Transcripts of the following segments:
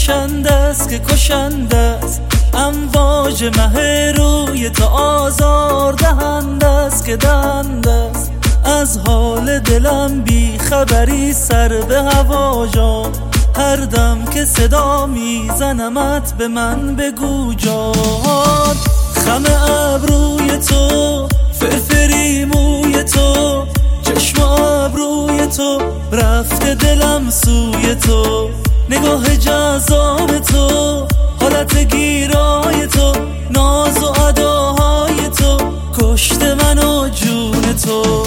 کشنده است که کشنده است، امواج مه روی تو آزار دهنده است که دهنده است. از حال دلم بی خبری سر به هوا جان، هر دم که صدا میزنمت به من بگو جان. خم ابروی تو، فرفری موی تو، چشم ابروی تو، رفته دلم سوی تو. نگاه جذاب تو، حالت گیرای تو، ناز و اداهای تو، کشته من و جون تو.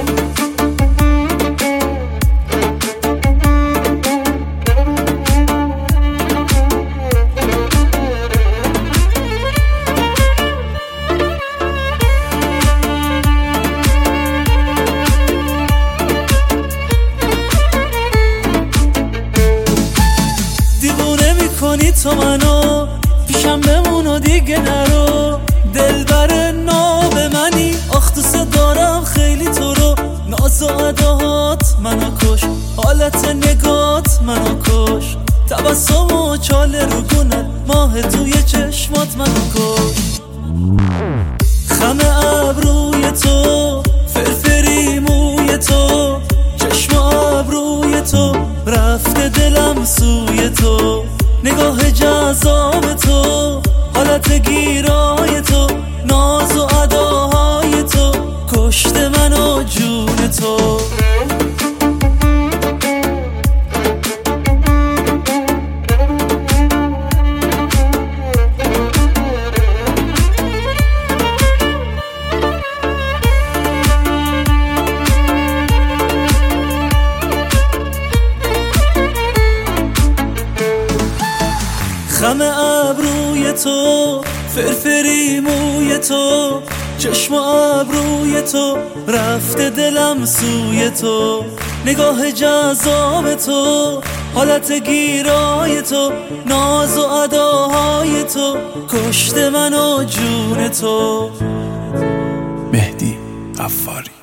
دیوونه میکنی تو منو، پیشم بمون و دیگه نرو. دلبر ناب منی، آخ دوست دارم خیلی تو رو. ناز و اداهات منو کش، حالت نگات منو کش، تبسم و چاله رو گونه ماه توی چشمات منو کش. خم ابروی تو، فرفری موی تو، چشم ابروی تو، رفته دلم سوی تو. نگاه جذاب تو، حالت گیرای تو، ناز و اداهای تو، کشته من و جون تو. خم ابروی تو، فرفری موی تو، چشم ابروی تو، رفته دلم سوی تو. نگاه جذاب تو، حالت گیرای تو، ناز و اداهای تو، کشته من و جون تو. مهدی غفاری.